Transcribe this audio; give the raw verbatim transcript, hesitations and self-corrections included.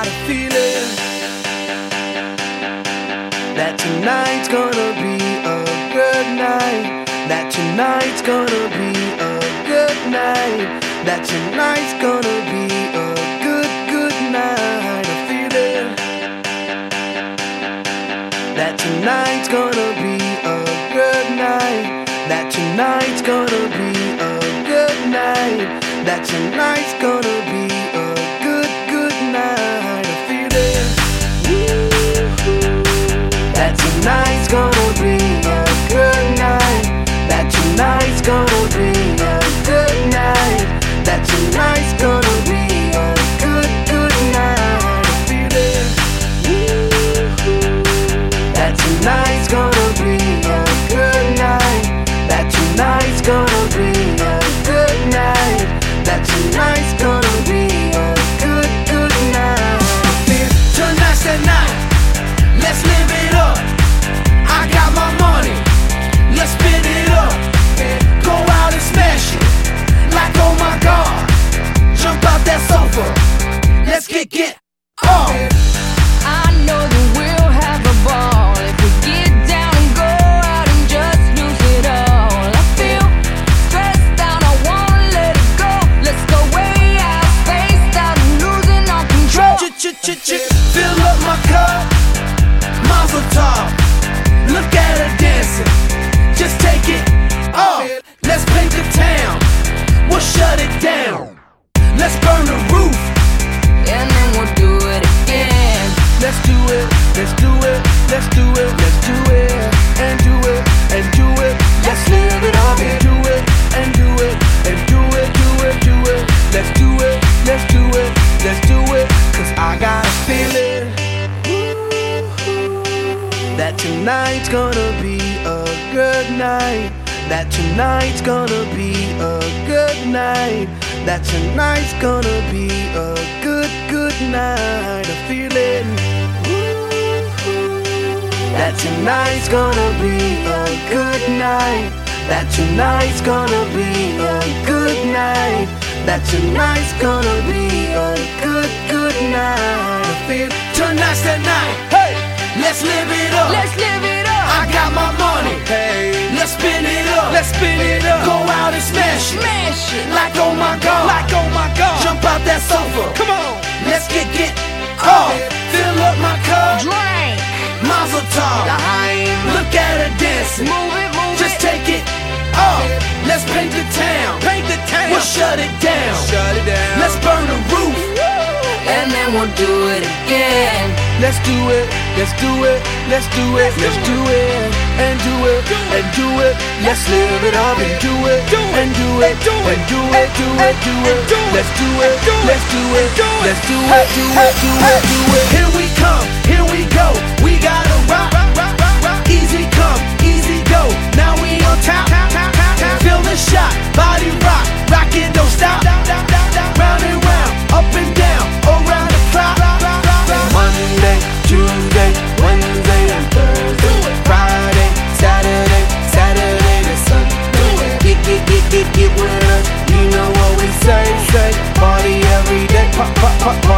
got a feeling that tonight's gonna be a good night. That tonight's gonna be a good night. That tonight's gonna be a good, good night. A feeling that tonight's gonna be a good night. That tonight's gonna be a good night. That tonight's gonna be a good, good night. A feeling that tonight's gonna be a good night. That tonight's gonna be a good night. That tonight's gonna be a good, good night. A feeling that tonight's gonna be a good night. That tonight's gonna be a good night. That tonight's gonna be a good, good night. Tonight's the night. Let's live it up. I got my money. Let's spin it up. Go out and smash it. Like oh my God. Jump out that sofa. Let's kick it off. I know that we'll have a ball if we get down and go out and just lose it all. I feel stressed out, I wanna let it go. Let's go way out, spaced out and losing all control. Ch-ch-ch-ch, fill up my cup, Mazel tov. Look at her dancing, just take it off. Let's paint the town, we'll shut it down. Let's burn the roof, And then we'll do it again. let's do it, let's do it, let's do it, let's do it, and do it, and do it. Let's live it up and do it, and do it, and do it, do it, do it. Let's do it, let's do it, let's do it. Cause I got a feeling that tonight's gonna be a good night. That tonight's gonna be a good night. That tonight's gonna be a good, good night. A feeling that tonight's gonna be a good night. That tonight's gonna be a good night. That tonight's gonna be a good, good night. I feel tonight's the night. Hey, let's live it up. Let's live it up. I got my money. Hey, let's spin it up. Let's spin it up. Go out and smash it. Smash it. Like oh my God. Like oh my God. Jump out that sofa. Come on. Let's get it off. Fill up my cup. Drink. Mazel tov. Look at her dancing. Move it, move Just it. take it off. Let's paint the town. Paint the town. We'll shut it down. Shut it down. Let's burn the roof. And then we'll do it again. Let's do it. Let's do it. Let's do it. Let's do it. And do it. And do it. Let's live it up and do it. And do it. And do it. Do it. Do it. Let's do it. Let's do it. Let's do it. Do it. Do it. Do it. Here we come. Here we go. We gotta rock. Easy come. Easy go. Now we on top. Feel the shot. Body rock. Rock it. Don't stop. Round and round. Up and down. Around the clock. Monday, Tuesday, Wednesday, and Thursday. Friday, Saturday, Saturday to Sunday. Get, get, get, get, get with us. You know what we say, say. Party every day. Pop, pop, pop,